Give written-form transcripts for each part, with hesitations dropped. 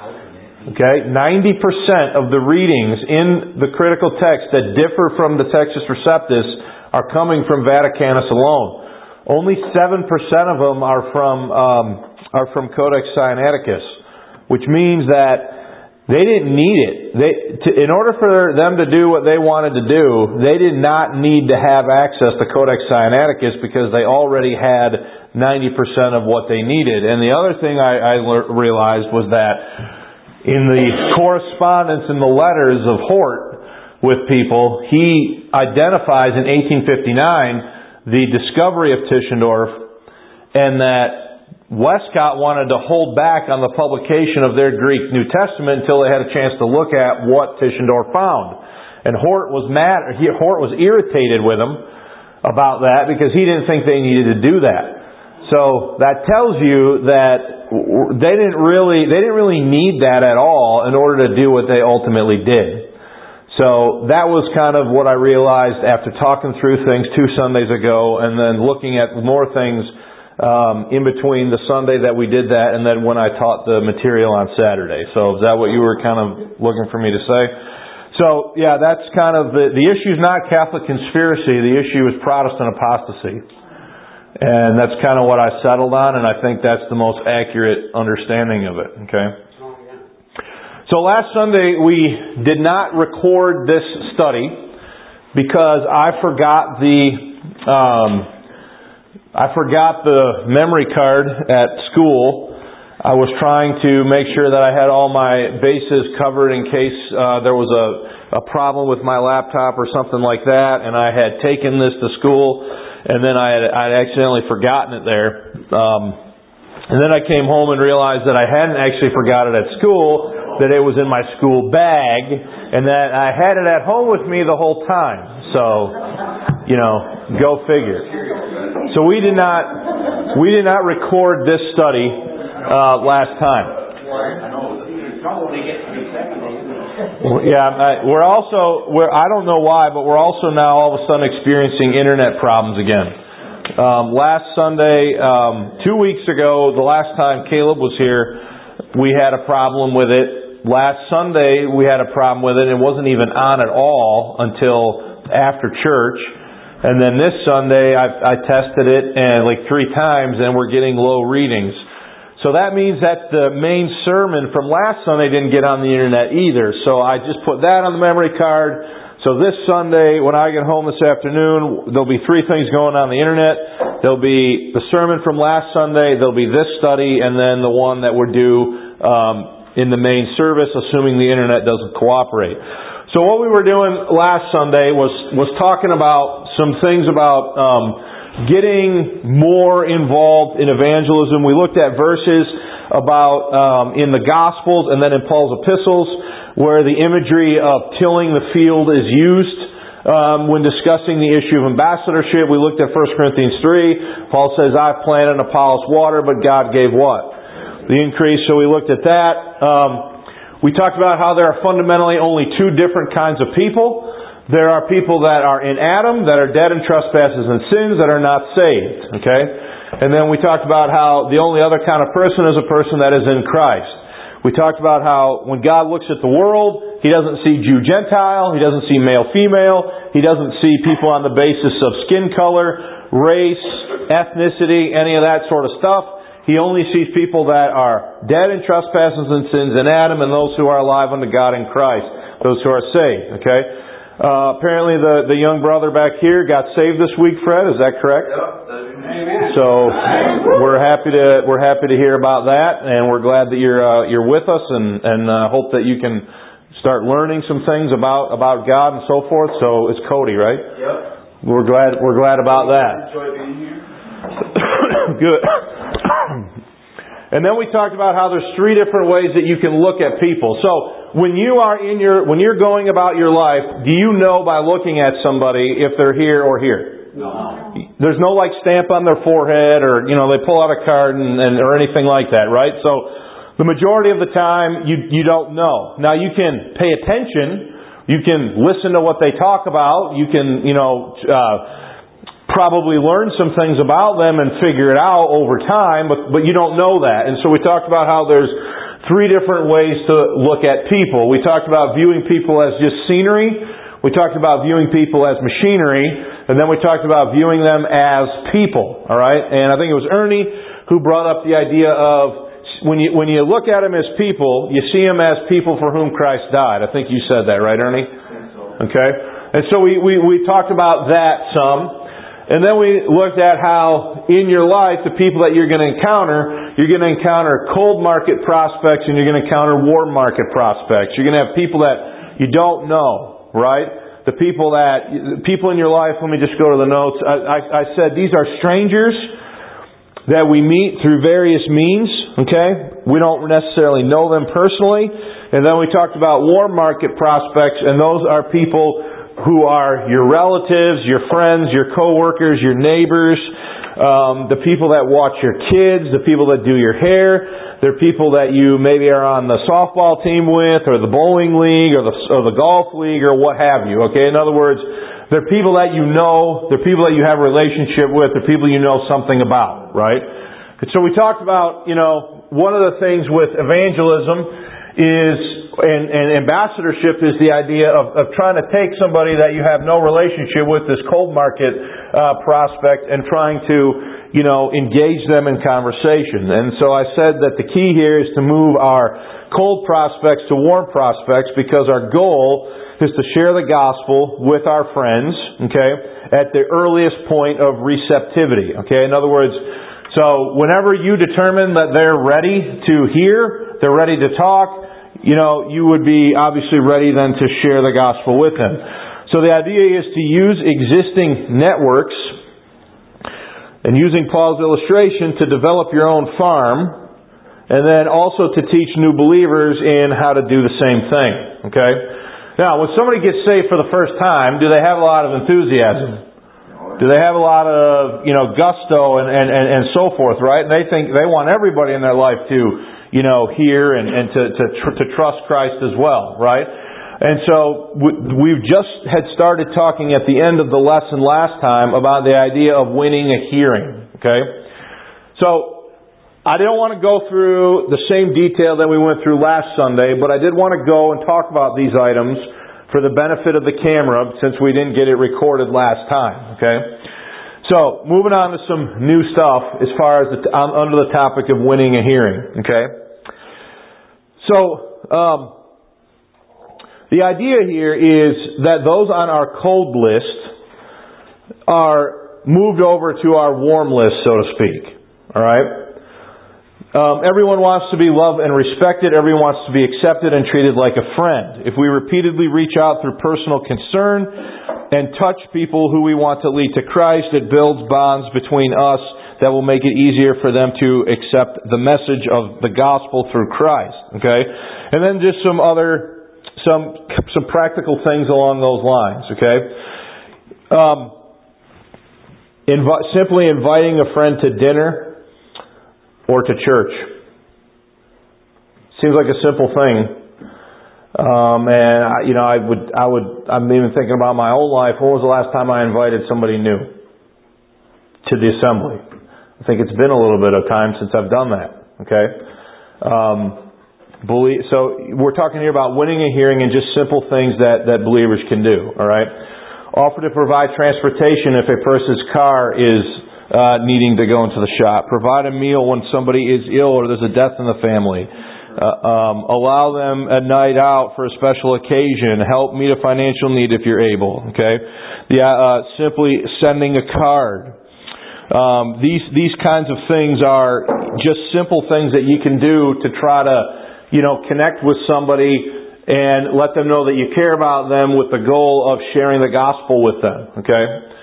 Okay, 90% of the readings in the critical text that differ from the Textus Receptus are coming from Vaticanus alone. Only 7% of them are from Codex Sinaiticus, which means that they didn't need it. In order for them to do what they wanted to do, they did not need to have access to Codex Sinaiticus because they already had 90% of what they needed. And the other thing I realized was that in the correspondence in the letters of Hort with people, he identifies in 1859 the discovery of Tischendorf, and that Westcott wanted to hold back on the publication of their Greek New Testament until they had a chance to look at what Tischendorf found. And Hort was mad. Hort was irritated with him about that because he didn't think they needed to do that. So that tells you that they didn't really need that at all in order to do what they ultimately did. So that was kind of what I realized after talking through things 2 Sundays ago, and then looking at more things in between the Sunday that we did that and then when I taught the material on Saturday. So is that what you were kind of looking for me to say? So yeah, that's kind of the issue is not Catholic conspiracy. The issue is Protestant apostasy. And that's kind of what I settled on, and I think that's the most accurate understanding of it. Okay. So last Sunday we did not record this study because I forgot the memory card at school. I was trying to make sure that I had all my bases covered in case there was a problem with my laptop or something like that, and I had taken this to school. And then I'd accidentally forgotten it there. And then I came home and realized that I hadn't actually forgot it at school, that it was in my school bag, and that I had it at home with me the whole time. So, go figure. So we did not record this study last time. Yeah, I don't know why, but we're also now all of a sudden experiencing internet problems again. Last Sunday, 2 weeks ago, the last time Caleb was here, we had a problem with it. Last Sunday, we had a problem with it. It wasn't even on at all until after church. And then this Sunday, I tested it and 3 times, and we're getting low readings. So that means that the main sermon from last Sunday didn't get on the internet either. So I just put that on the memory card. So this Sunday, when I get home this afternoon, there'll be 3 things going on the internet. There'll be the sermon from last Sunday, there'll be this study, and then the one that we're due in the main service, assuming the internet doesn't cooperate. So what we were doing last Sunday was talking about some things about getting more involved in evangelism. We looked at verses about in the Gospels and then in Paul's epistles where the imagery of tilling the field is used when discussing the issue of ambassadorship. We looked at 1 Corinthians 3. Paul says, I've planted, Apollos watered, but God gave what? The increase. So we looked at that. We talked about how there are fundamentally only 2 different kinds of people. There are people that are in Adam, that are dead in trespasses and sins, that are not saved. Okay? And then we talked about how the only other kind of person is a person that is in Christ. We talked about how when God looks at the world, He doesn't see Jew-Gentile, He doesn't see male-female, He doesn't see people on the basis of skin color, race, ethnicity, any of that sort of stuff. He only sees people that are dead in trespasses and sins in Adam, and those who are alive unto God in Christ, those who are saved. Okay? Apparently the young brother back here got saved this week, Fred. Is that correct? Yep. So we're happy to hear about that, and we're glad that you're with us, and hope that you can start learning some things about God and so forth. So it's Cody, right? Yep. We're glad about that. Enjoy being here. Good. And then we talked about how there's 3 different ways that you can look at people. So when you're going about your life, do you know by looking at somebody if they're here or here? No. There's no stamp on their forehead or they pull out a card and or anything like that, right? So the majority of the time you don't know. Now you can pay attention, you can listen to what they talk about, you can probably learn some things about them and figure it out over time, but you don't know that. And so we talked about how there's three different ways to look at people. We talked about viewing people as just scenery. We talked about viewing people as machinery. And then we talked about viewing them as people. All right? And I think it was Ernie who brought up the idea of when you look at them as people, you see them as people for whom Christ died. I think you said that, right, Ernie? Okay? And so we talked about that some. And then we looked at how in your life, the people that you're going to encounter cold market prospects and you're going to encounter warm market prospects. You're going to have people that you don't know, right? The people in your life, let me just go to the notes. I said these are strangers that we meet through various means, okay? We don't necessarily know them personally. And then we talked about warm market prospects, and those are people who are your relatives, your friends, your coworkers, your neighbors, the people that watch your kids, the people that do your hair. They're people that you maybe are on the softball team with, or the bowling league, or the golf league, or what have you. Okay, in other words, they're people that you know, they're people that you have a relationship with, they're people you know something about, right? And so we talked about, one of the things with evangelism is, and ambassadorship is the idea of trying to take somebody that you have no relationship with, this cold market prospect, and trying to, engage them in conversation. And so I said that the key here is to move our cold prospects to warm prospects, because our goal is to share the gospel with our friends, okay, at the earliest point of receptivity, okay? In other words, so whenever you determine that they're ready to hear, they're ready to talk, you would be obviously ready then to share the gospel with them. So the idea is to use existing networks, and using Paul's illustration, to develop your own farm, and then also to teach new believers in how to do the same thing. Okay? Now, when somebody gets saved for the first time, do they have a lot of enthusiasm? Do they have a lot of, gusto and so forth, right? And they want everybody in their life to hear and to trust Christ as well, right? And so we've just had started talking at the end of the lesson last time about the idea of winning a hearing, okay? So I didn't want to go through the same detail that we went through last Sunday, but I did want to go and talk about these items for the benefit of the camera, since we didn't get it recorded last time, okay? So, moving on to some new stuff as far as under the topic of winning a hearing, okay? So, the idea here is that those on our cold list are moved over to our warm list, so to speak. Alright? Everyone wants to be loved and respected. Everyone wants to be accepted and treated like a friend. If we repeatedly reach out through personal concern and touch people who we want to lead to Christ, it builds bonds between us that will make it easier for them to accept the message of the gospel through Christ. Okay? And then just some practical things along those lines. Okay? Simply inviting a friend to dinner or to church. Seems like a simple thing. I'm even thinking about my own life. When was the last time I invited somebody new to the assembly? I think it's been a little bit of time since I've done that. Okay? So we're talking here about winning a hearing and just simple things that believers can do. Alright? Offer to provide transportation if a person's car is needing to go into the shop. Provide a meal when somebody is ill or there's a death in the family. Allow them a night out for a special occasion. Help meet a financial need if you're able. Okay? Simply sending a card. These kinds of things are just simple things that you can do to try to, connect with somebody and let them know that you care about them with the goal of sharing the gospel with them. Okay?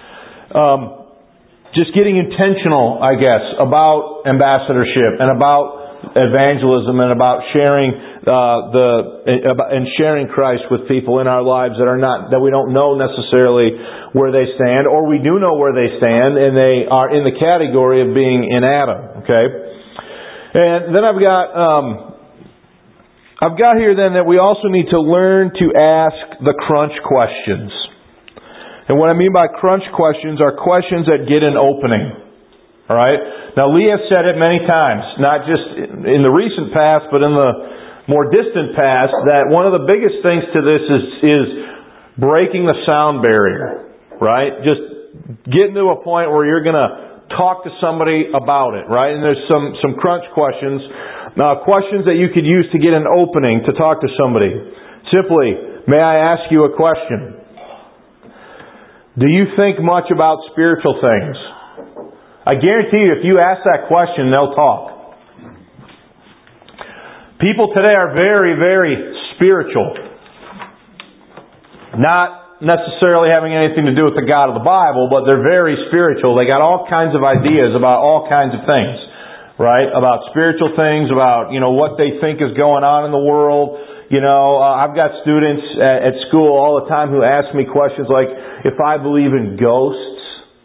Just getting intentional, I guess, about ambassadorship and about evangelism and about sharing sharing Christ with people in our lives that we don't know necessarily where they stand, or we do know where they stand and they are in the category of being in Adam. Okay, and then I've got here then that we also need to learn to ask the crunch questions. And what I mean by crunch questions are questions that get an opening. Alright? Now Leah said it many times, not just in the recent past, but in the more distant past, that one of the biggest things to this is breaking the sound barrier. Right? Just getting to a point where you're going to talk to somebody about it. Right? And there's some crunch questions. Questions that you could use to get an opening to talk to somebody. Simply, may I ask you a question? Do you think much about spiritual things? I guarantee you, if you ask that question, they'll talk. People today are very, very spiritual. Not necessarily having anything to do with the God of the Bible, but they're very spiritual. They got all kinds of ideas about all kinds of things. Right? About spiritual things, about, what they think is going on in the world. I've got students at school all the time who ask me questions like, if I believe in ghosts,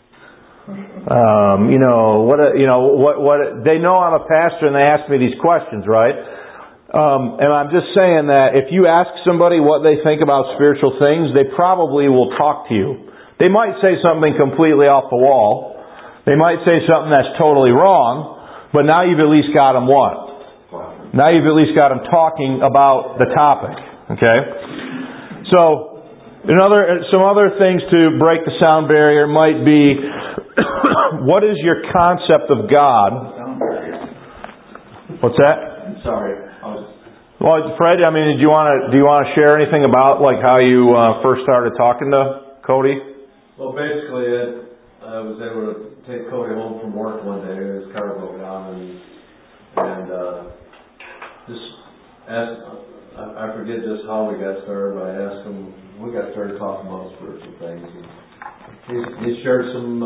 they know I'm a pastor and they ask me these questions, right? And I'm just saying that if you ask somebody what they think about spiritual things, they probably will talk to you. They might say something completely off the wall. They might say something that's totally wrong, but now you've at least got them what? Now you've at least got them talking about the topic. Okay? So, some other things to break the sound barrier might be, what is your concept of God? What's that? Sorry. Well, Fred, do you want to share anything about how you first started talking to Cody? Well, basically, I was able to take Cody home from work one day. His car broke down, and just asked. I forget just how we got started, but I asked him. We got started talking about spiritual things. And he shared some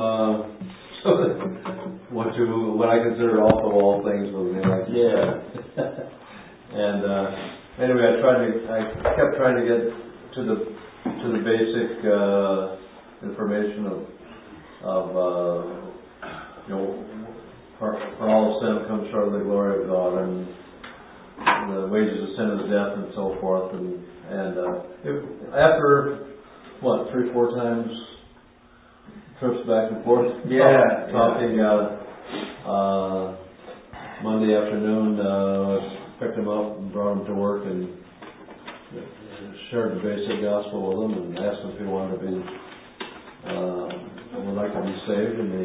what I consider off the wall things with me. And anyway, I kept trying to get to the basic information of for all of sin comes short of the glory of God, and the wages of sin is death, and so forth. And after 3-4 times trips back and forth, talking. Monday afternoon, picked him up and brought him to work and shared the basic gospel with him and asked him if he wanted to be. Would like to be saved, and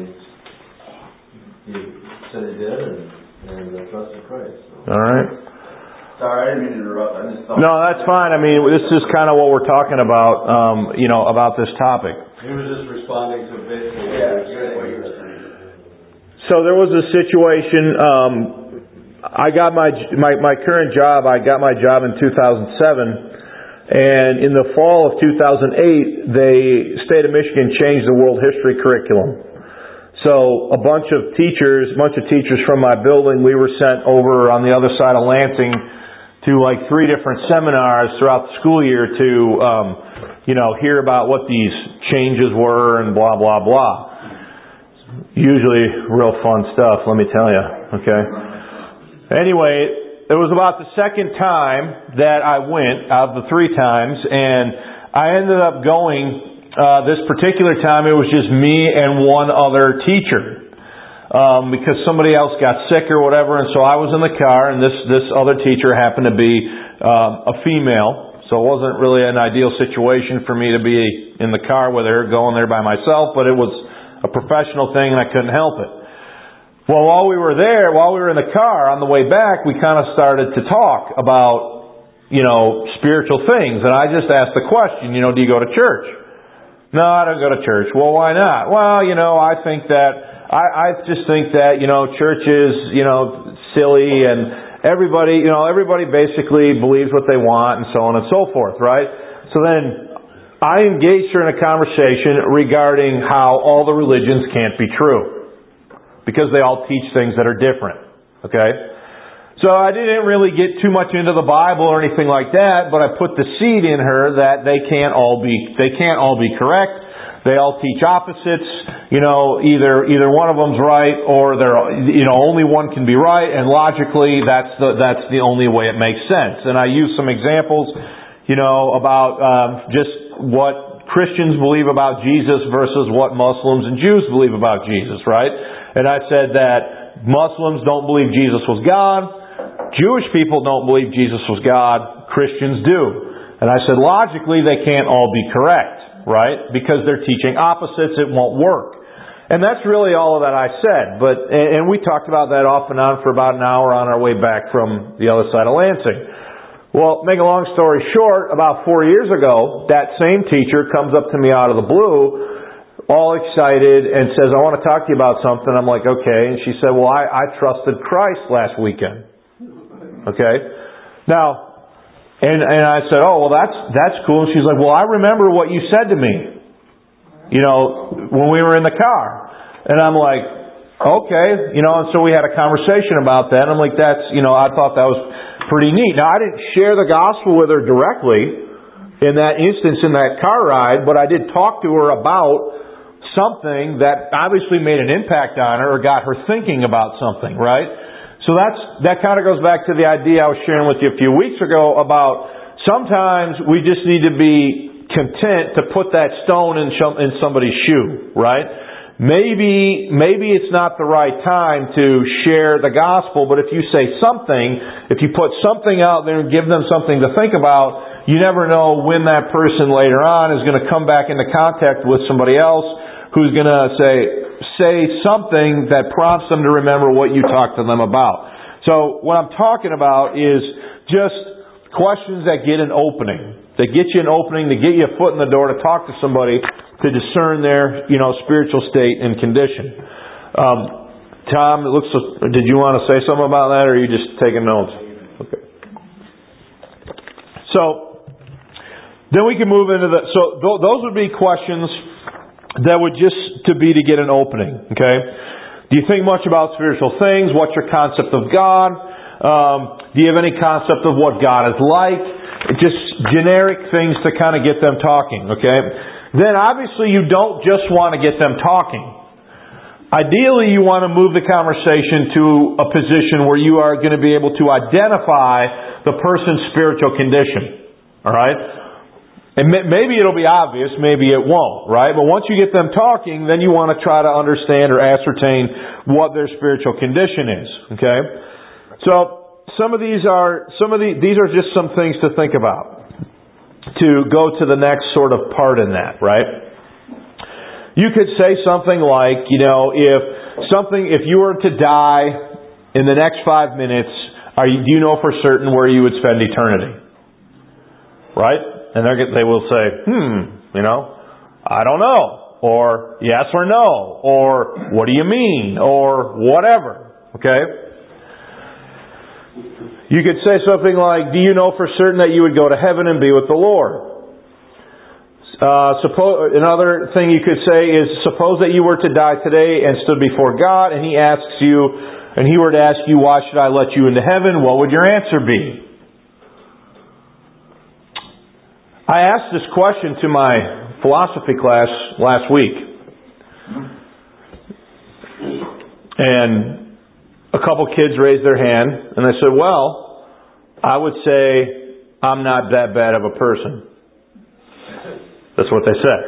he said he did, and trusted Christ. So. All right. Sorry, I didn't mean to interrupt. No, that's fine. This is kind of what we're talking about, about this topic. He was just responding to basically what you were saying. So there was a situation. I got my current job. I got my job in 2007. And in the fall of 2008, the state of Michigan changed the world history curriculum. So a bunch of teachers from my building, we were sent over on the other side of Lansing to 3 different seminars throughout the school year to, hear about what these changes were and blah, blah, blah. Usually real fun stuff, let me tell you. Okay. Anyway, it was about the second time that I went out of the 3 times, and I ended up going, this particular time it was just me and one other teacher, because somebody else got sick or whatever, and so I was in the car, and this other teacher happened to be a female, so it wasn't really an ideal situation for me to be in the car with her, going there by myself, but it was a professional thing and I couldn't help it. Well, while we were in the car on the way back, we kind of started to talk about, spiritual things. And I just asked the question, do you go to church? No, I don't go to church. Well, why not? Well, I think that, I just think that, church is, silly, and everybody basically believes what they want and so on and so forth, right? So then I engaged her in a conversation regarding how all the religions can't be true, because they all teach things that are different. Okay? So I didn't really get too much into the Bible or anything like that, but I put the seed in her that they can't all be correct. They all teach opposites. Either one of them's right, or only one can be right, and logically that's the only way it makes sense. And I use some examples, about just what Christians believe about Jesus versus what Muslims and Jews believe about Jesus, right? And I said that Muslims don't believe Jesus was God. Jewish people don't believe Jesus was God. Christians do. And I said, logically, they can't all be correct, right? Because they're teaching opposites, it won't work. And that's really all of that I said. And we talked about that off and on for about an hour on our way back from the other side of Lansing. Well, make a long story short, about 4 years ago, that same teacher comes up to me out of the blue, all excited, and says, I want to talk to you about something. I'm like, okay. And she said, well, I trusted Christ last weekend. Okay? Now, and I said, oh, well, that's cool. And she's like, well, I remember what you said to me, when we were in the car. And I'm like, okay. And so we had a conversation about that. And I'm like, I thought that was pretty neat. Now, I didn't share the gospel with her directly in that instance in that car ride, but I did talk to her about something that obviously made an impact on her or got her thinking about something, right? So that kind of goes back to the idea I was sharing with you a few weeks ago about sometimes we just need to be content to put that stone in somebody's shoe, right? Maybe it's not the right time to share the gospel, but if you say something, if you put something out there and give them something to think about, you never know when that person later on is going to come back into contact with somebody else who's going to say something that prompts them to remember what you talked to them about. So what I'm talking about is just questions that get an opening. That get you an opening, to get you a foot in the door, to talk to somebody, to discern their, spiritual state and condition. Tom, did you want to say something about that, or are you just taking notes? Okay. So, then we can move into those would be questions that would just to get an opening. Okay? Do you think much about spiritual things? What's your concept of God? Do you have any concept of what God is like? Just generic things to kind of get them talking. Okay? Then obviously you don't just want to get them talking. Ideally you want to move the conversation to a position where you are going to be able to identify the person's spiritual condition. Alright? And maybe it'll be obvious, maybe it won't, right? But once you get them talking, then you want to try to understand or ascertain what their spiritual condition is. Okay? So these are just some things to think about. To go to the next sort of part in that, right? You could say something like, if you were to die in the next 5 minutes, do you know for certain where you would spend eternity? Right? And they will say, I don't know. Or yes or no. Or what do you mean? Or whatever. Okay? You could say something like, do you know for certain that you would go to heaven and be with the Lord? Another thing you could say is, suppose that you were to die today and stood before God, and He were to ask you, why should I let you into heaven? What would your answer be? I asked this question to my philosophy class last week. And a couple kids raised their hand, and I said, well, I would say I'm not that bad of a person. That's what they said.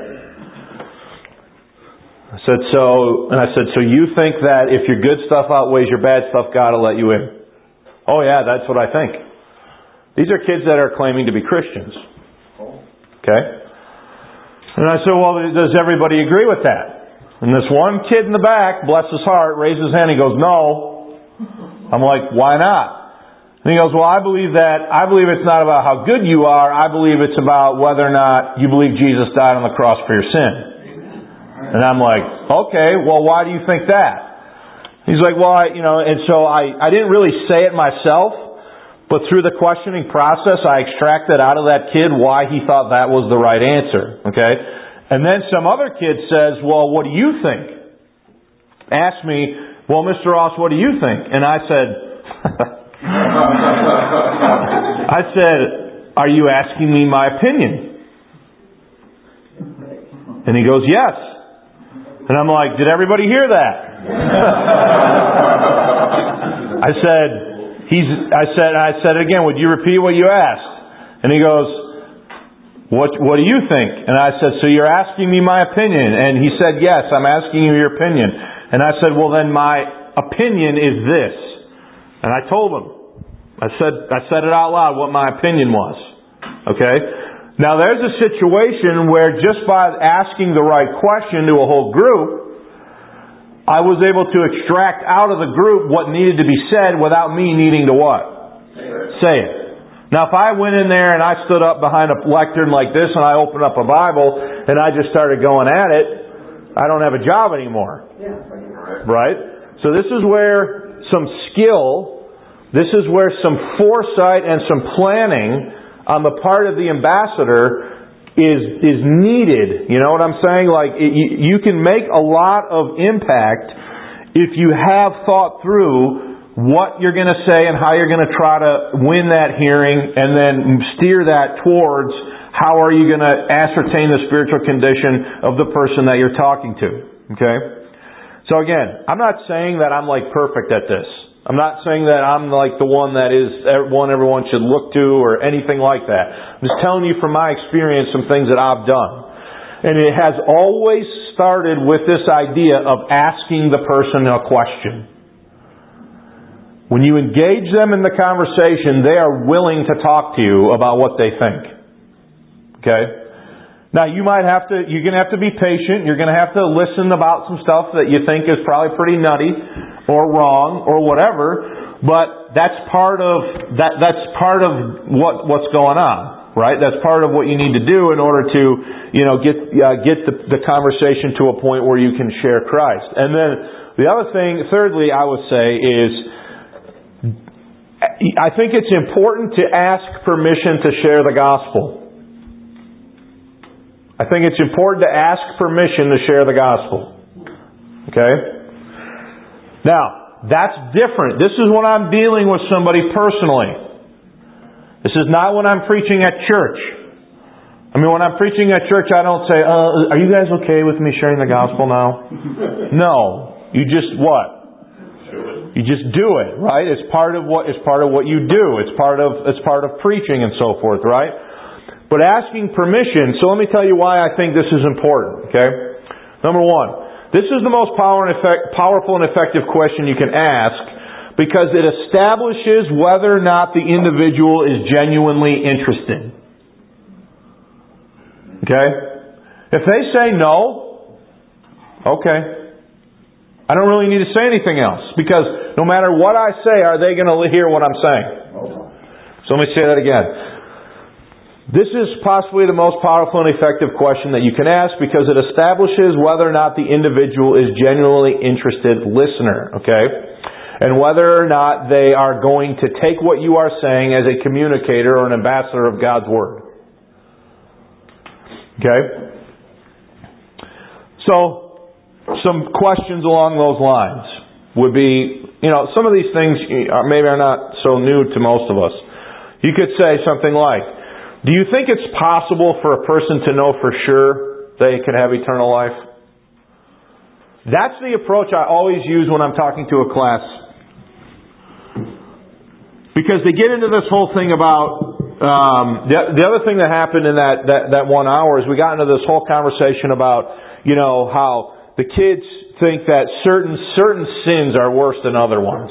I said, so you think that if your good stuff outweighs your bad stuff, God will let you in? Oh yeah, that's what I think. These are kids that are claiming to be Christians. Okay? And I said, well, does everybody agree with that? And this one kid in the back, bless his heart, raised his hand. He goes, no. I'm like, why not? And he goes, well, I believe it's not about how good you are. I believe it's about whether or not you believe Jesus died on the cross for your sin. And I'm like, okay, well, why do you think that? He's like, well, and so I didn't really say it myself. But through the questioning process, I extracted out of that kid why he thought that was the right answer. Okay? And then some other kid says, well, what do you think? Asked me, well, Mr. Ross, what do you think? And I said, are you asking me my opinion? And he goes, yes. And I'm like, did everybody hear that? I said it again, would you repeat what you asked? And he goes, what do you think? And I said, so you're asking me my opinion? And he said, yes, I'm asking you your opinion. And I said, well, then my opinion is this. And I told him. I said it out loud what my opinion was. Okay? Now there's a situation where just by asking the right question to a whole group, I was able to extract out of the group what needed to be said without me needing to what? Say it. Now if I went in there and I stood up behind a lectern like this and I opened up a Bible and I just started going at it, I don't have a job anymore. Right? So this is where some skill, this is where some foresight and some planning on the part of the ambassador is needed. You know what I'm saying? Like, you can make a lot of impact if you have thought through what you're going to say and how you're going to try to win that hearing and then steer that towards how are you going to ascertain the spiritual condition of the person that you're talking to. Okay? So again, I'm not saying that I'm like perfect at this. I'm not saying that I'm like the one that is one everyone should look to or anything like that. I'm just telling you from my experience some things that I've done. And it has always started with this idea of asking the person a question. When you engage them in the conversation, they are willing to talk to you about what they think. Okay? Now you're going to have to be patient. You're going to have to listen about some stuff that you think is probably pretty nutty or wrong or whatever, but that's part of what's going on, right? That's part of what you need to do in order to, get the conversation to a point where you can share Christ. And then the other thing, thirdly, I would say is, I think it's important to ask permission to share the gospel. I think it's important to ask permission to share the gospel. Okay? Now, that's different. This is when I'm dealing with somebody personally. This is not when I'm preaching at church. I mean, when I'm preaching at church, I don't say, are you guys okay with me sharing the gospel now? No. You just what? You just do it, right? It's part of what you do. It's part of preaching and so forth, right? But asking permission, so let me tell you why I think this is important, okay? Number one, this is the most powerful and effective question you can ask because it establishes whether or not the individual is genuinely interested. Okay? If they say no, okay. I don't really need to say anything else because no matter what I say, are they going to hear what I'm saying? So let me say that again. This is possibly the most powerful and effective question that you can ask because it establishes whether or not the individual is genuinely interested listener, okay? And whether or not they are going to take what you are saying as a communicator or an ambassador of God's Word. Okay? So, some questions along those lines would be, some of these things maybe are not so new to most of us. You could say something like, do you think it's possible for a person to know for sure they can have eternal life? That's the approach I always use when I'm talking to a class. Because they get into this whole thing about... the other thing that happened in that 1 hour is we got into this whole conversation about, how the kids think that certain sins are worse than other ones.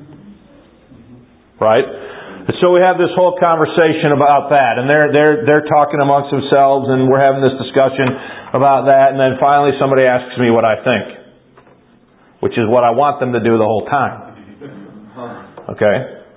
Right? So we have this whole conversation about that, and they're talking amongst themselves, and we're having this discussion about that, and then finally somebody asks me what I think, which is what I want them to do the whole time. Okay,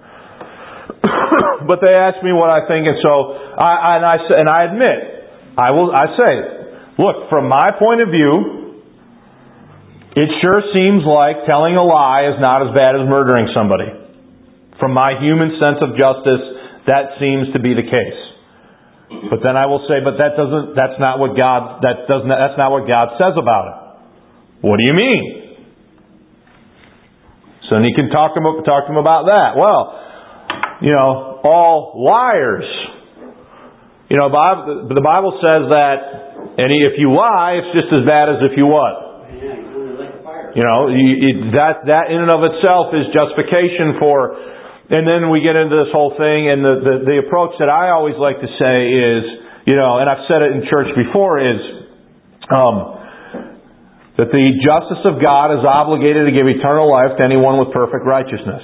but they ask me what I think, and so I admit, I say, look, from my point of view, it sure seems like telling a lie is not as bad as murdering somebody. From my human sense of justice, that seems to be the case. But then I will say, but that's not what God says about it. What do you mean? So then you can talk to him about that. Well, all liars. The Bible says that, and if you lie, it's just as bad as if you what? That in and of itself is justification for. And then we get into this whole thing, and the approach that I always like to say is, and I've said it in church before, is that the justice of God is obligated to give eternal life to anyone with perfect righteousness.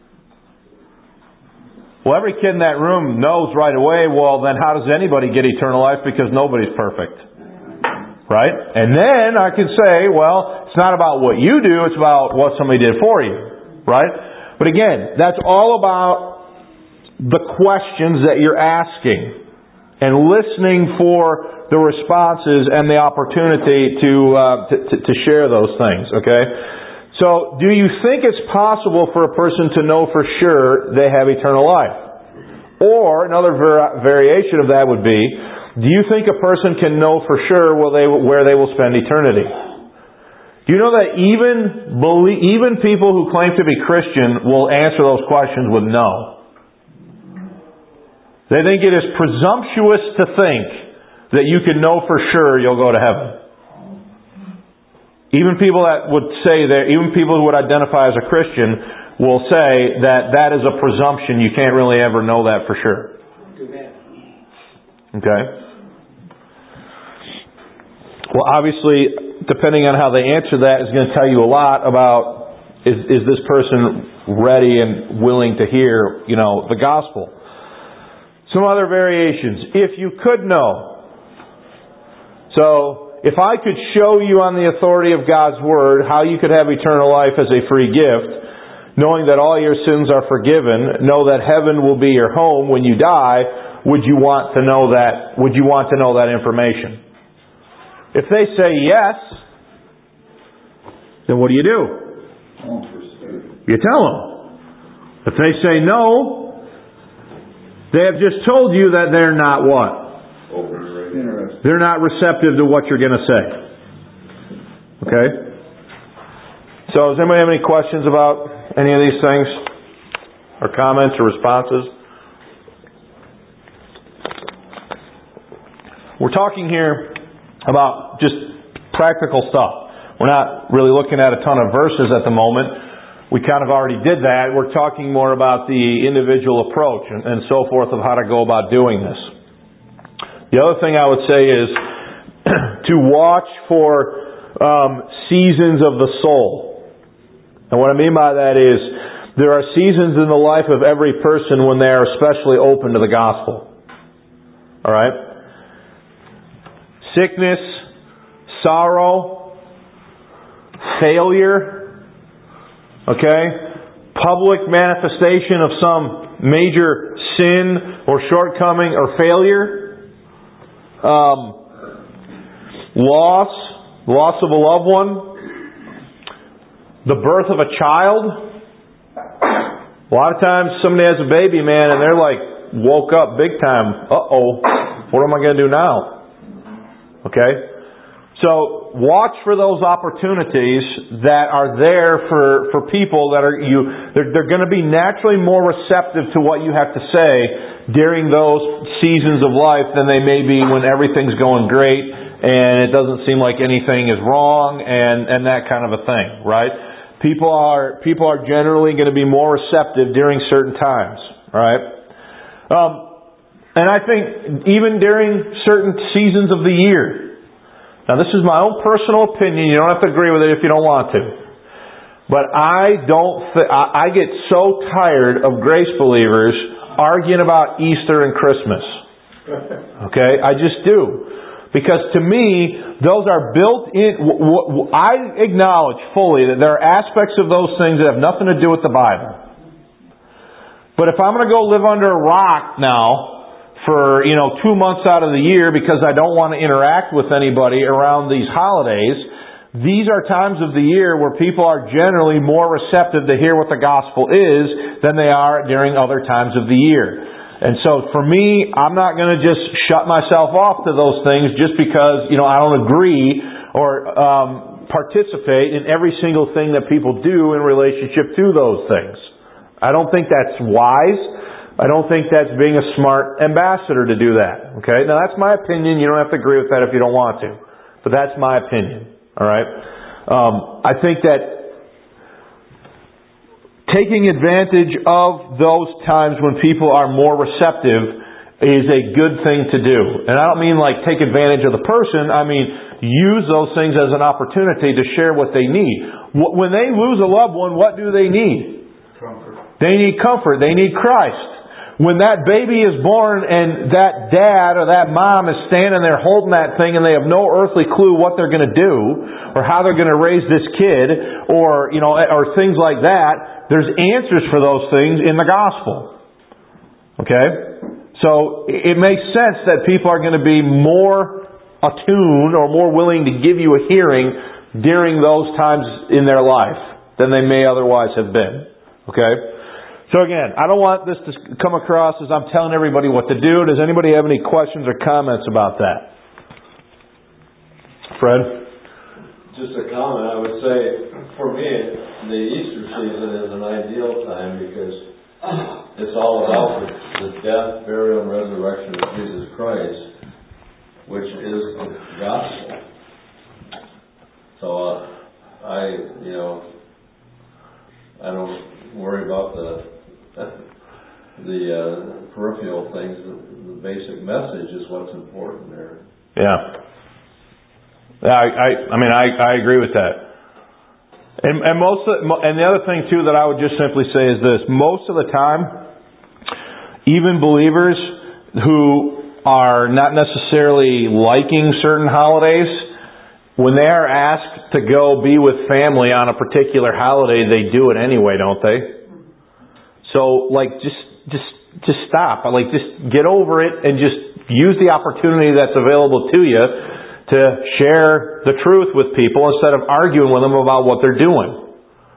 Well, every kid in that room knows right away, well, then how does anybody get eternal life? Because nobody's perfect. Right? And then I can say, well, it's not about what you do, it's about what somebody did for you. Right? But again, that's all about the questions that you're asking and listening for the responses and the opportunity to share those things. Okay? So, do you think it's possible for a person to know for sure they have eternal life? Or, another variation of that would be, do you think a person can know for sure where they will spend eternity? Do you know that even people who claim to be Christian will answer those questions with no? They think it is presumptuous to think that you can know for sure you'll go to heaven. Even people that would say that, even people who would identify as a Christian will say that that is a presumption. You can't really ever know that for sure. Okay? Well, obviously, depending on how they answer that is going to tell you a lot about is this person ready and willing to hear, the gospel. Some other variations. If you could know. So, if I could show you on the authority of God's Word how you could have eternal life as a free gift, knowing that all your sins are forgiven, know that heaven will be your home when you die, would you want to know that? Would you want to know that information? If they say yes, then what do? You tell them. If they say no, they have just told you that they're not what? They're not receptive to what you're going to say. Okay? So, does anybody have any questions about any of these things? Or comments or responses? We're talking here about just practical stuff. We're not really looking at a ton of verses at the moment. We kind of already did that. We're talking more about the individual approach and so forth of how to go about doing this. The other thing I would say is to watch for seasons of the soul. And what I mean by that is there are seasons in the life of every person when they are especially open to the gospel. Alright? Sickness, sorrow, failure, okay? Public manifestation of some major sin or shortcoming or failure. Loss of a loved one, the birth of a child. A lot of times somebody has a baby, man, and they're like woke up big time. Uh-oh, what am I going to do now? Okay? So watch for those opportunities that are there for people that are they're going to be naturally more receptive to what you have to say during those seasons of life than they may be when everything's going great and it doesn't seem like anything is wrong and that kind of a thing, right? People are generally going to be more receptive during certain times, right? And I think even during certain seasons of the year. Now, this is my own personal opinion. You don't have to agree with it if you don't want to. But I get so tired of grace believers arguing about Easter and Christmas. Okay? I just do. Because to me, those are built in. I acknowledge fully that there are aspects of those things that have nothing to do with the Bible. But if I'm going to go live under a rock now for 2 months out of the year because I don't want to interact with anybody around these holidays, these are times of the year where people are generally more receptive to hear what the gospel is than they are during other times of the year. And so for me, I'm not going to just shut myself off to those things just because I don't agree or participate in every single thing that people do in relationship to those things. I don't think that's wise. I don't think that's being a smart ambassador to do that. Okay? Now that's my opinion. You don't have to agree with that if you don't want to. But that's my opinion. Alright? I think that taking advantage of those times when people are more receptive is a good thing to do. And I don't mean like take advantage of the person. I mean use those things as an opportunity to share what they need. When they lose a loved one, what do they need? Comfort. They need comfort. They need Christ. When that baby is born and that dad or that mom is standing there holding that thing and they have no earthly clue what they're going to do or how they're going to raise this kid or things like that, there's answers for those things in the gospel. Okay? So it makes sense that people are going to be more attuned or more willing to give you a hearing during those times in their life than they may otherwise have been. Okay? So again, I don't want this to come across as I'm telling everybody what to do. Does anybody have any questions or comments about that? Fred? Just a comment. I would say, for me, the Easter season is an ideal time because it's all about the death, burial, and resurrection of Jesus Christ, which is the gospel. So I don't worry about the peripheral things. The basic message is what's important there. Yeah. I agree with that. And the other thing too that I would just simply say is this: most of the time, even believers who are not necessarily liking certain holidays, when they are asked to go be with family on a particular holiday, they do it anyway, don't they? So, just stop. Just get over it and just use the opportunity that's available to you to share the truth with people instead of arguing with them about what they're doing.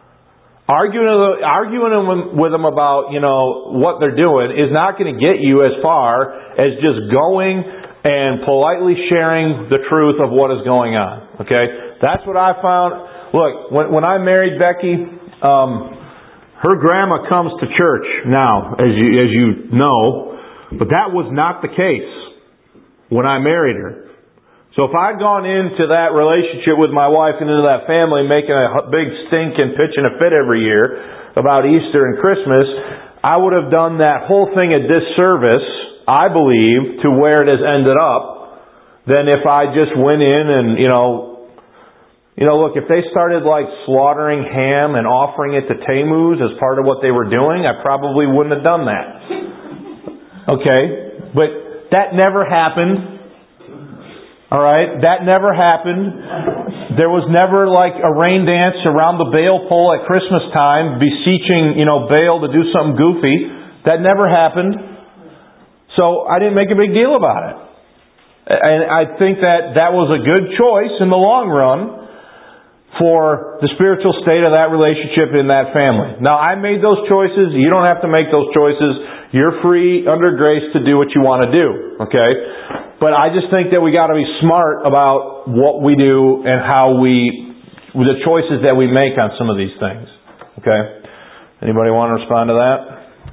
Arguing with them about, what they're doing is not going to get you as far as just going and politely sharing the truth of what is going on. Okay? That's what I found. Look, when I married Becky, her grandma comes to church now, as you know, but that was not the case when I married her. So if I'd gone into that relationship with my wife and into that family making a big stink and pitching a fit every year about Easter and Christmas, I would have done that whole thing a disservice, I believe, to where it has ended up, than if I just went in and, look, if they started slaughtering ham and offering it to Tammuz as part of what they were doing, I probably wouldn't have done that. Okay? But that never happened. Alright? That never happened. There was never a rain dance around the Baal pole at Christmas time beseeching, Baal to do something goofy. That never happened. So I didn't make a big deal about it. And I think that was a good choice in the long run for the spiritual state of that relationship in that family. Now, I made those choices. You don't have to make those choices. You're free under grace to do what you want to do. Okay? But I just think that we got to be smart about what we do and how the choices that we make on some of these things. Okay? Anybody want to respond to that?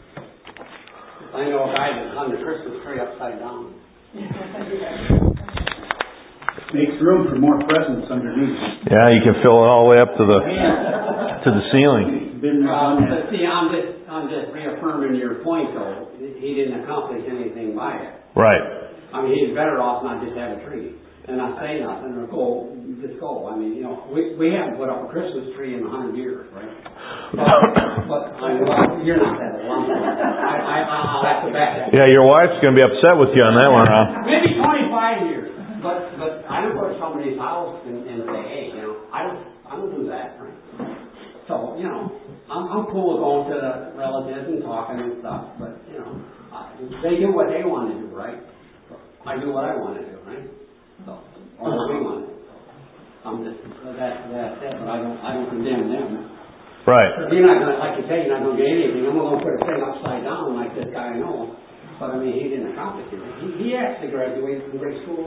I know a guy that hung the Christmas tree upside down. Makes room for more presents underneath. Yeah, you can fill it all the way up to the ceiling. But see, I'm just reaffirming your point, though. He didn't accomplish anything by it. Right. I mean, he's better off not just have a tree and not say nothing or just go. I mean, we haven't put up a Christmas tree in 100 years, right? But you're not that old. I'll have to back that. Yeah, your wife's going to be upset with you on that one, huh? Maybe 25 years. But I don't go to somebody's house and say, hey, I don't do that, right? So, I'm cool with going to relatives and talking and stuff, but, they do what they want to do, right? I do what I want to do, right? So, or what we want to do. I'm just, that's it, but I don't condemn them. Right. You're not going to, like you say, you're not going to get anything. I'm not going to put a thing upside down like this guy I know. But, he didn't accomplish it. He actually graduated from grade school.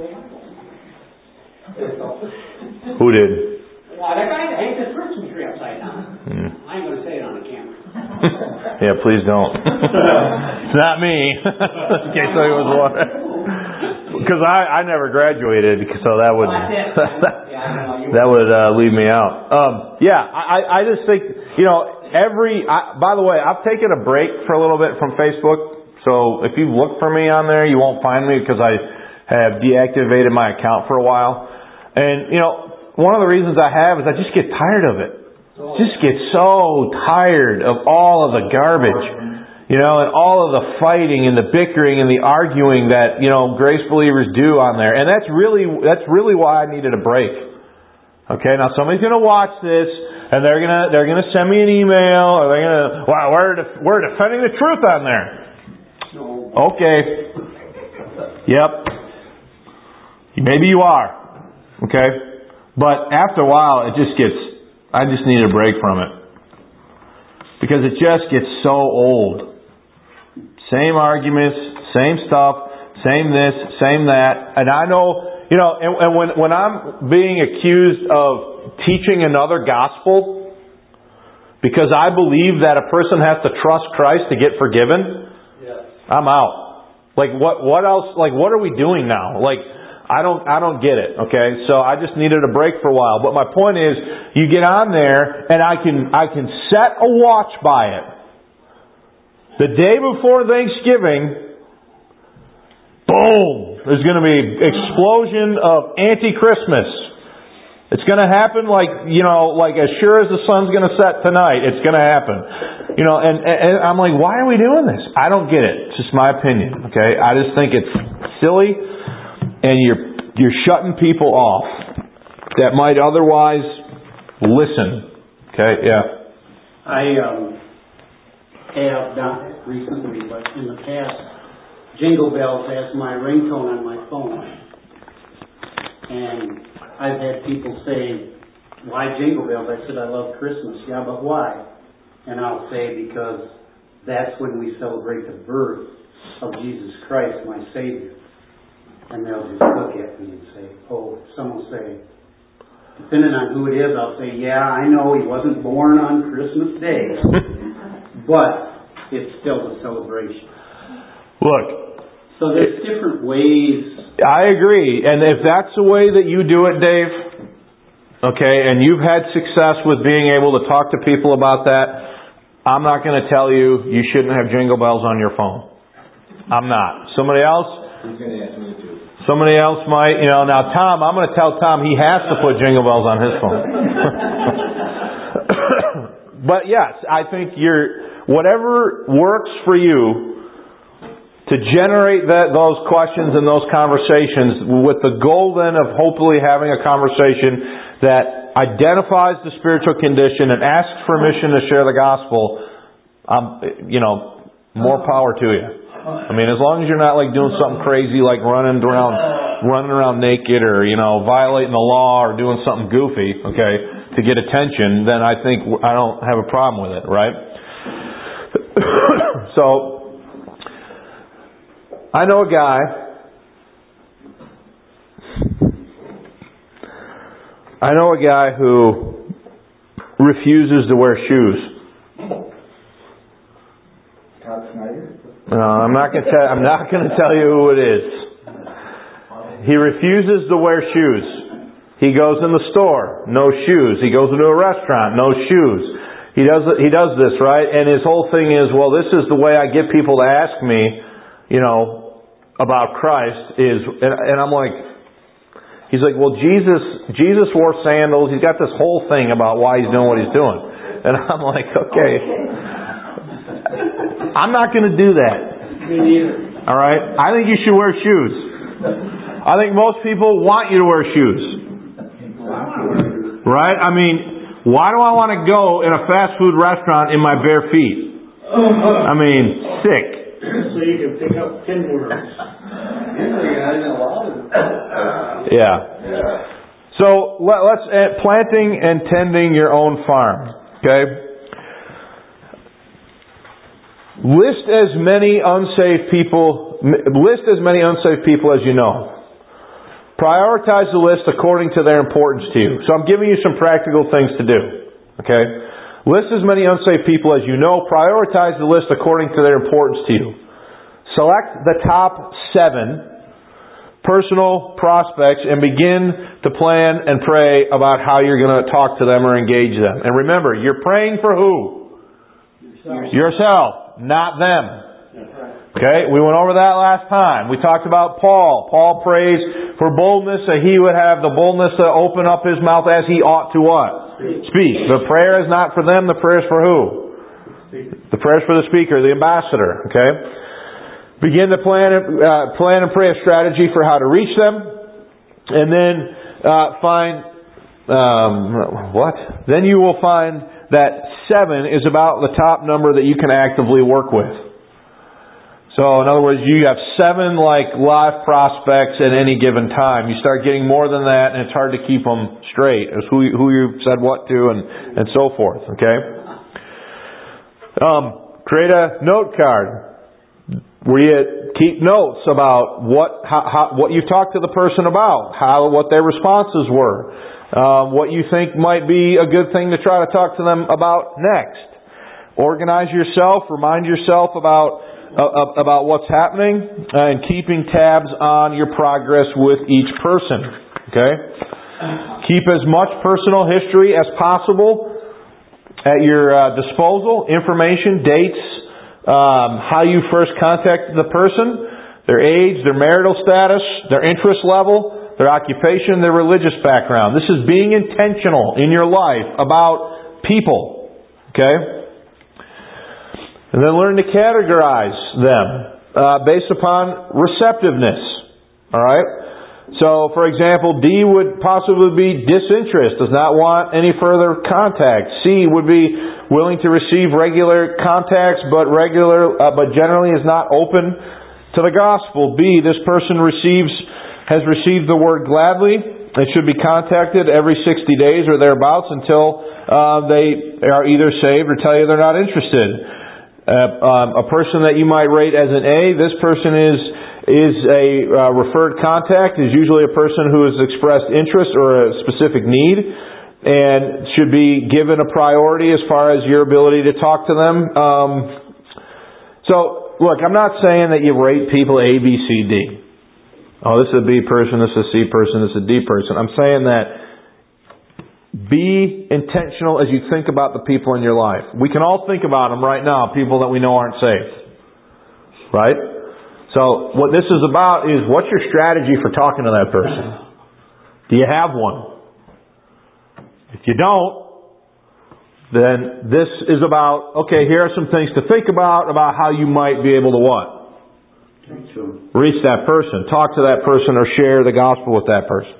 Who did? Well, that guy that hangs his Christmas tree upside down. I ain't going to say it on the camera. Yeah, please don't. It's not me. In case I was wondering. Because I never graduated, so that would that would leave me out. I just think by the way, I've taken a break for a little bit from Facebook So if you look for me on there, you won't find me because I have deactivated my account for a while. And, one of the reasons I have is I just get tired of it. Just get so tired of all of the garbage, and all of the fighting and the bickering and the arguing that, grace believers do on there. And that's really why I needed a break. Okay, now somebody's going to watch this and they're going to send me an email or they're going to, wow, we're defending the truth on there. Okay. Yep. Maybe you are. Okay. But after a while I just need a break from it. Because it just gets so old. Same arguments, same stuff, same this, same that. And I know, and when I'm being accused of teaching another gospel, because I believe that a person has to trust Christ to get forgiven, I'm out. Like, what else, like, what are we doing now? Like, I don't get it, okay? So I just needed a break for a while. But my point is, you get on there and I can set a watch by it. The day before Thanksgiving, boom, there's going to be an explosion of anti-Christmas. It's going to happen like as sure as the sun's going to set tonight, it's going to happen. And I'm like, why are we doing this? I don't get it. It's just my opinion, okay? I just think it's silly. And you're shutting people off that might otherwise listen. Okay, yeah. I have not recently, but in the past, Jingle Bells as my ringtone on my phone. And I've had people say, why Jingle Bells? I said, I love Christmas. Yeah, but why? And I'll say, because that's when we celebrate the birth of Jesus Christ, my Savior. And they'll just look at me and say, someone will say, depending on who it is, I'll say, yeah, I know he wasn't born on Christmas Day, but it's still a celebration. Look. So there's different ways. I agree. And if that's the way that you do it, Dave, okay, and you've had success with being able to talk to people about that, I'm not going to tell you shouldn't have Jingle Bells on your phone. I'm not. Somebody else? He's going to ask me to. Somebody else might, now Tom, I'm going to tell Tom he has to put Jingle Bells on his phone. But yes, I think whatever works for you to generate those questions and those conversations with the goal then of hopefully having a conversation that identifies the spiritual condition and asks permission to share the gospel, more power to you. I mean, as long as you're not like doing something crazy like running around naked or, violating the law or doing something goofy, okay, to get attention, then I think I don't have a problem with it, right? So, I know a guy who refuses to wear shoes. No, I'm not going to tell you who it is. He refuses to wear shoes. He goes in the store, no shoes. He goes into a restaurant, no shoes. He does this, right? And his whole thing is, well, this is the way I get people to ask me, about Christ and I'm like, he's like, well, Jesus wore sandals. He's got this whole thing about why he's doing what he's doing. And I'm like, okay. I'm not going to do that. Me neither. All right? I think you should wear shoes. I think most people want you to wear shoes. Right? I mean, why do I want to go in a fast food restaurant in my bare feet? I mean, sick. So you can pick up pinworms. Yeah. So let's planting and tending your own farm. Okay? List as many unsaved people as you know. Prioritize the list according to their importance to you. So I'm giving you some practical things to do. Okay? List as many unsaved people as you know. Prioritize the list according to their importance to you. Select the top 7 personal prospects and begin to plan and pray about how you're going to talk to them or engage them. And remember, you're praying for who? Yourself, not them. Okay, we went over that last time. We talked about Paul. Paul prays for boldness, that he would have the boldness to open up his mouth as he ought to what? Speak. The prayer is not for them, the prayer is for who? The prayer is for the speaker, the ambassador. Okay? Begin to plan and pray a strategy for how to reach them. And then Then you will find that 7 is about the top number that you can actively work with. So, in other words, you have 7 live prospects at any given time. You start getting more than that, and it's hard to keep them straight as who you said what to and so forth. Okay. Create a note card where you keep notes about what you talked to the person about, what their responses were, what you think might be a good thing to try to talk to them about next. Organize yourself. Remind yourself about what's happening and keeping tabs on your progress with each person. Okay? Keep as much personal history as possible at your disposal. Information, dates, how you first contacted the person, their age, their marital status, their interest level, their occupation, their religious background. This is being intentional in your life about people. Okay? And then learn to categorize them based upon receptiveness. Alright? So, for example, D would possibly be disinterest, does not want any further contact. C would be willing to receive regular contacts, but generally is not open to the gospel. B, this person has received the word gladly. It should be contacted every 60 days or thereabouts until they are either saved or tell you they're not interested. A person that you might rate as an A, this person is a referred contact, is usually a person who has expressed interest or a specific need, and should be given a priority as far as your ability to talk to them. So, look, I'm not saying that you rate people A, B, C, D. Oh, this is a B person, this is a C person, this is a D person. I'm saying that be intentional as you think about the people in your life. We can all think about them right now, people that we know aren't saved. Right? So, what this is about is, what's your strategy for talking to that person? Do you have one? If you don't, then this is about, okay, here are some things to think about how you might be able to what? Reach that person. Talk to that person or share the gospel with that person.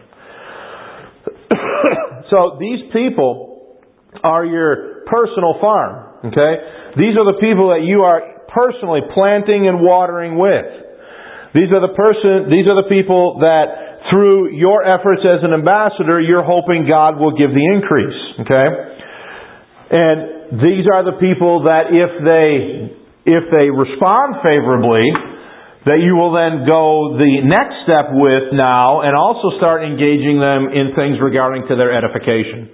So these people are your personal farm. Okay? These are the people that you are personally planting and watering with. These are the people that through your efforts as an ambassador, you're hoping God will give the increase. Okay? And these are the people that if they respond favorably, that you will then go the next step with now and also start engaging them in things regarding to their edification.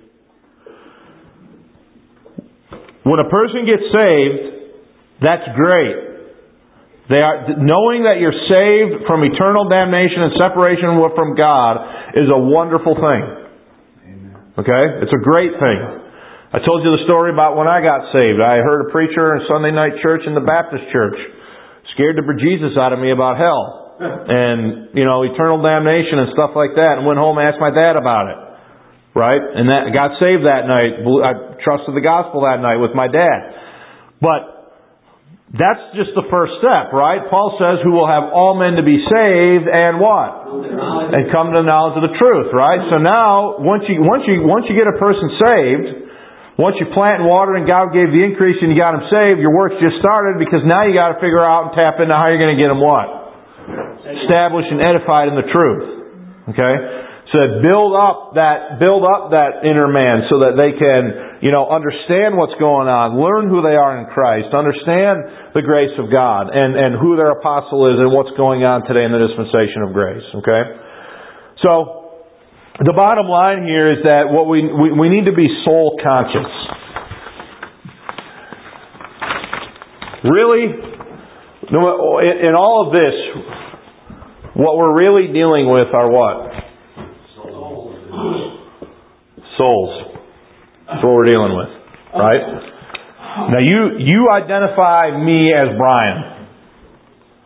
When a person gets saved, that's great. Knowing that you're saved from eternal damnation and separation from God is a wonderful thing. Okay? It's a great thing. I told you the story about when I got saved. I heard a preacher in Sunday night church in the Baptist church. Scared the bejesus out of me about hell. And, eternal damnation and stuff like that. And went home and asked my dad about it. Right? And I got saved that night. I trusted the gospel that night with my dad. But that's just the first step, right? Paul says, who will have all men to be saved and what? And come to the knowledge of the truth, right? So now, once you get a person saved, once you plant and water and God gave the increase and you got them saved, your work's just started, because now you got to figure out and tap into how you're going to get them what? Established and edified in the truth. Okay? So build up that inner man so that they can, understand what's going on, learn who they are in Christ, understand the grace of God and who their apostle is and what's going on today in the dispensation of grace. Okay? So, the bottom line here is that what we need to be soul conscious. Really, in all of this, what we're really dealing with are what? Souls. That's what we're dealing with. Right? Now you identify me as Brian.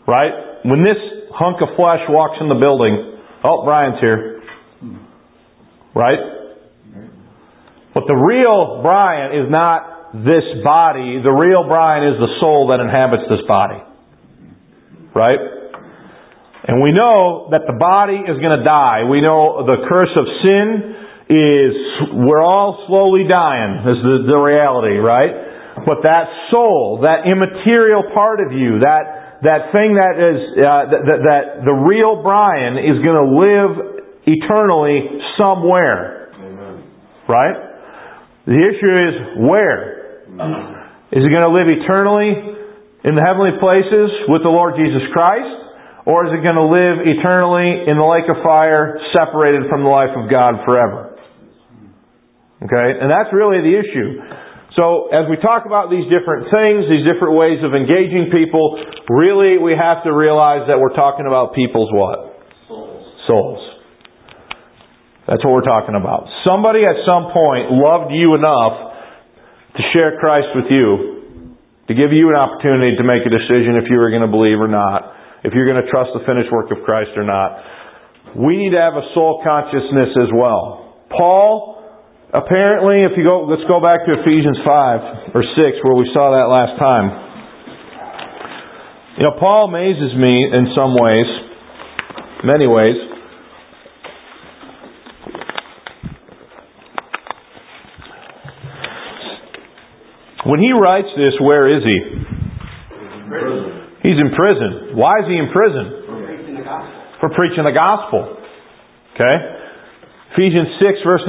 Right? When this hunk of flesh walks in the building, oh, Brian's here. Right? But the real Brian is not this body. The real Brian is the soul that inhabits this body. Right? And we know that the body is going to die. We know the curse of sin is we're all slowly dying. This is the reality, right? But that soul, that immaterial part of you, that thing that is that the real Brian is going to live eternally somewhere. Amen. Right? The issue is where? Is it going to live eternally in the heavenly places with the Lord Jesus Christ? Or is it going to live eternally in the lake of fire, separated from the life of God forever? Okay? And that's really the issue. So, as we talk about these different things, these different ways of engaging people, really we have to realize that we're talking about people's what? Souls. That's what we're talking about. Somebody at some point loved you enough to share Christ with you, to give you an opportunity to make a decision if you were going to believe or not, if you're going to trust the finished work of Christ or not. We need to have a soul consciousness as well. Paul, apparently, let's go back to Ephesians 5 or 6 where we saw that last time. You know, Paul amazes me in some ways, many ways. When he writes this, where is he? He's in prison. Why is he in prison? For preaching the gospel. For preaching the gospel. Okay? Ephesians 6 verse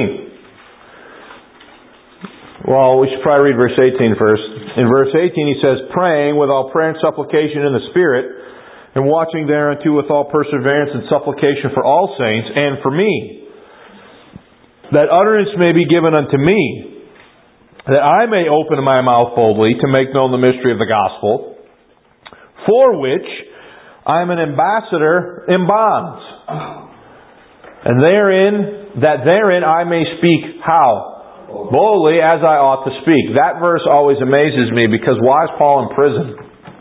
19. Well, we should probably read verse 18 first. In verse 18 he says, praying with all prayer and supplication in the Spirit, and watching thereunto with all perseverance and supplication for all saints, and for me, that utterance may be given unto me, that I may open my mouth boldly to make known the mystery of the gospel, for which I am an ambassador in bonds. And therein I may speak how? Boldly as I ought to speak. That verse always amazes me, because why is Paul in prison?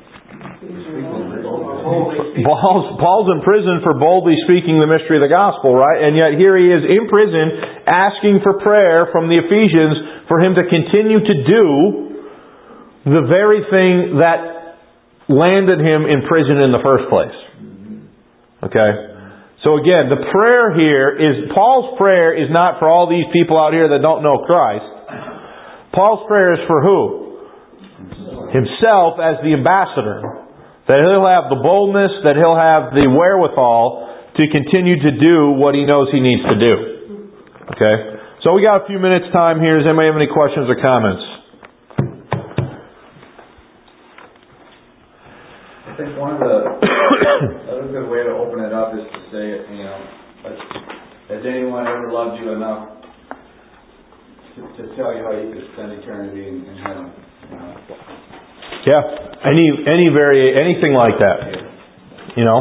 Paul's in prison for boldly speaking the mystery of the gospel, right? And yet here he is in prison asking for prayer from the Ephesians for him to continue to do the very thing that landed him in prison in the first place. Okay? So again, the prayer here is, Paul's prayer is not for all these people out here that don't know Christ. Paul's prayer is for who? Himself as the ambassador. That he'll have the boldness, that he'll have the wherewithal to continue to do what he knows he needs to do. Okay? So we got a few minutes time here. Does anybody have any questions or comments? I think one of another good way to open it up is to say, has anyone ever loved you enough to tell you how you could spend eternity in heaven? Yeah, anything like that. You know.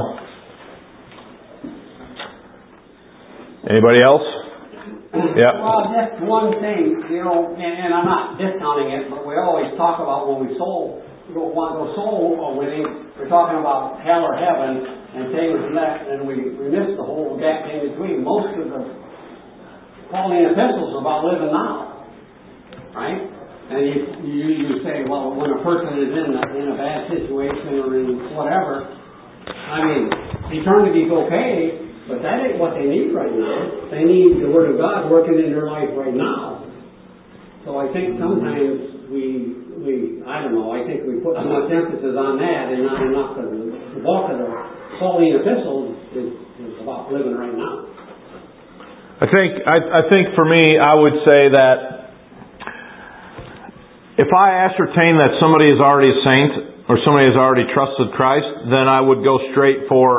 Anybody else? Yeah. Well, just one thing, and I'm not discounting it, but we always talk about when we want to soul winning, we're talking about hell or heaven and things like that, and we miss the whole gap in between. Most of the Pauline epistles are about living now, right? And you say, well, when a person is in a bad situation or in whatever, I mean, eternity's okay, but that ain't what they need right now. They need the Word of God working in their life right now. So I think sometimes I think we put too much emphasis on that and not enough of the bulk of the Pauline epistles is about living right now. I think for me, I would say that if I ascertain that somebody is already a saint or somebody has already trusted Christ, then I would go straight for,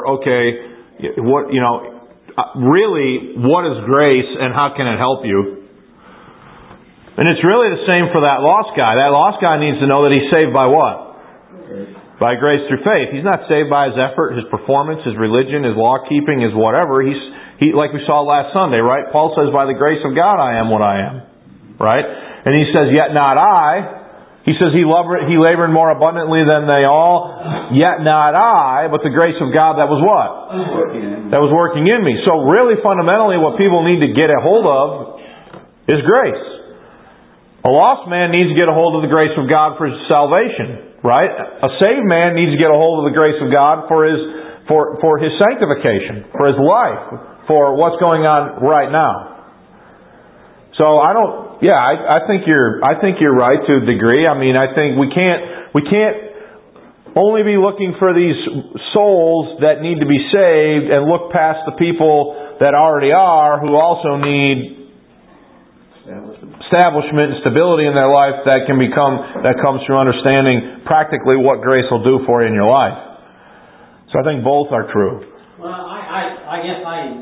really, what is grace and how can it help you? And it's really the same for that lost guy. That lost guy needs to know that he's saved by what? By grace through faith. He's not saved by his effort, his performance, his religion, his law keeping, his whatever. He, like we saw last Sunday, right? Paul says, by the grace of God I am what I am. Right? And he says, yet not I. He says, He labored more abundantly than they all, yet not I, but the grace of God that was what? That was working in me. So really fundamentally what people need to get a hold of is grace. A lost man needs to get a hold of the grace of God for his salvation, right? A saved man needs to get a hold of the grace of God for his sanctification, for his life, for what's going on right now. So I think you're right to a degree. I mean, I think we can't only be looking for these souls that need to be saved and look past the people that already are, who also need establishment and stability in their life that comes through understanding practically what grace will do for you in your life. So I think both are true. Well, I guess I'm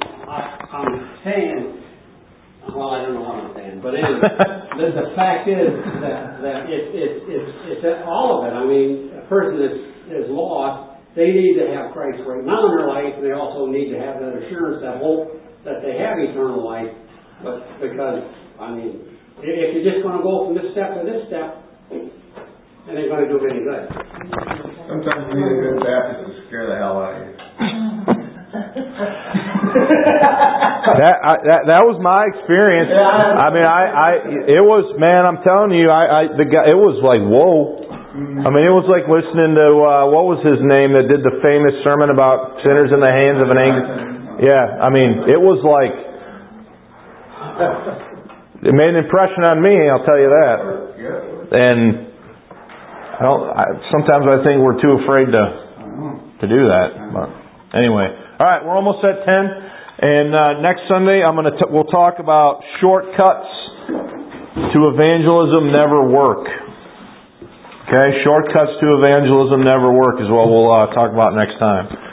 saying. Well, I don't know what I'm saying, but anyway, the fact is that it's all of it. I mean, a person is lost. They need to have Christ right now in their life, and they also need to have that assurance, that hope that they have eternal life. But because, I mean, if you're just going to go from this step to this step, it ain't going to do any good. Sometimes you need a good Baptist to scare the hell out of you. That was my experience. I mean, it was, man, I'm telling you, it was like, whoa. I mean, it was like listening to, what was his name that did the famous sermon about sinners in the hands of an angel? Yeah, I mean, it was like, it made an impression on me, I'll tell you that. And sometimes I think we're too afraid to do that. But anyway, all right, we're almost at 10. And next Sunday, we'll talk about shortcuts to evangelism never work. Okay, shortcuts to evangelism never work is what we'll talk about next time.